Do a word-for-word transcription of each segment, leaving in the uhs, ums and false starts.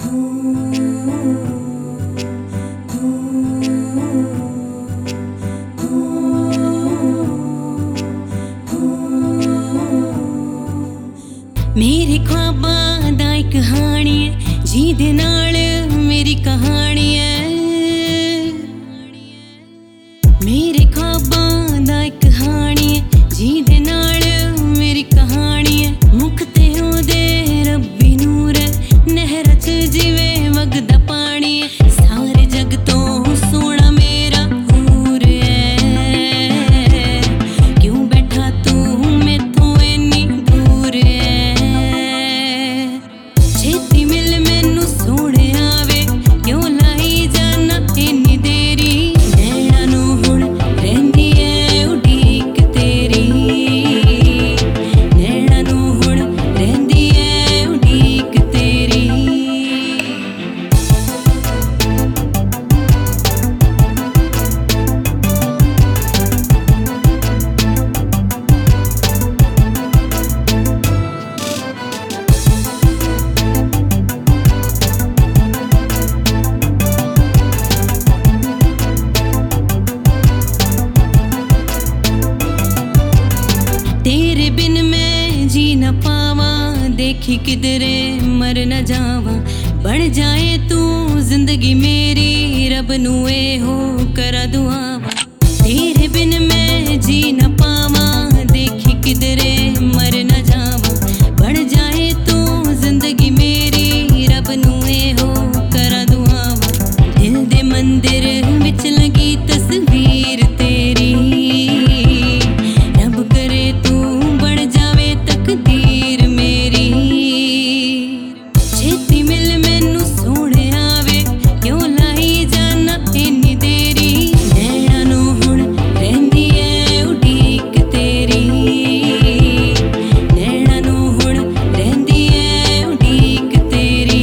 मेरे ख्वाबां दा एक कहानी है जिहदे नाल मेरी कहानी है। मेरे ख्वाबां दा एक कहानी है जिहदे नाल मेरी कहानी है। मुख ते ओहदे रब्बी नूर है, नहर च जिवें वगदा पानी है। सारे जग तो सोहना मेरा हूर है, क्यों बैठा तू मैथों इन्नी दूर है। छेती मिल मैनू सोहणिया वे, क्यों लाई जाना इन्नी देरी। नैना नू हुण रहिंदी ऐ उडीक तेरी, नैना नू हुण रहिंदी ऐ उडीक तेरी। तेरे बिन मैं जी न पावा, देखी किधरे मर न जावा। बन जाए तू जिंदगी मेरी, रब नू ए हो करा दुआवा। तेरे बिन मैं जी न पावा, देखी किधरे मर न जावा। बन जाए तू जिंदगी मेरी, रब नू ए हो करा दुआवा। दिल दे मंदिर विच लगी तस्वीर तेरी, रब करे तू बन जावे तकदीर मेरी। छेती मिल मैनू सोहणिया वे, क्यों लाई जाना इन्नी देरी। नैना नू हुण रहिंदी ऐ उडीक तेरी, नैना नू हुण रहिंदी ऐ उडीक तेरी।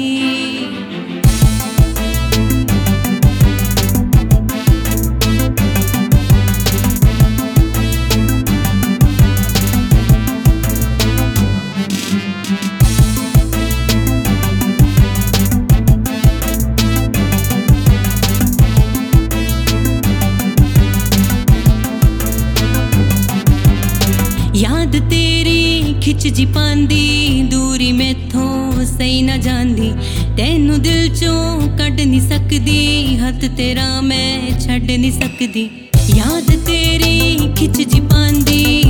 याद तेरी खिच जी पांदी, दूरी मैथों सही न जांदी। तैनू दिल चों कढ नहीं सकदी, हथ तेरा मैं छड्ड नहीं सकदी। याद तेरी खिच जी पांदी,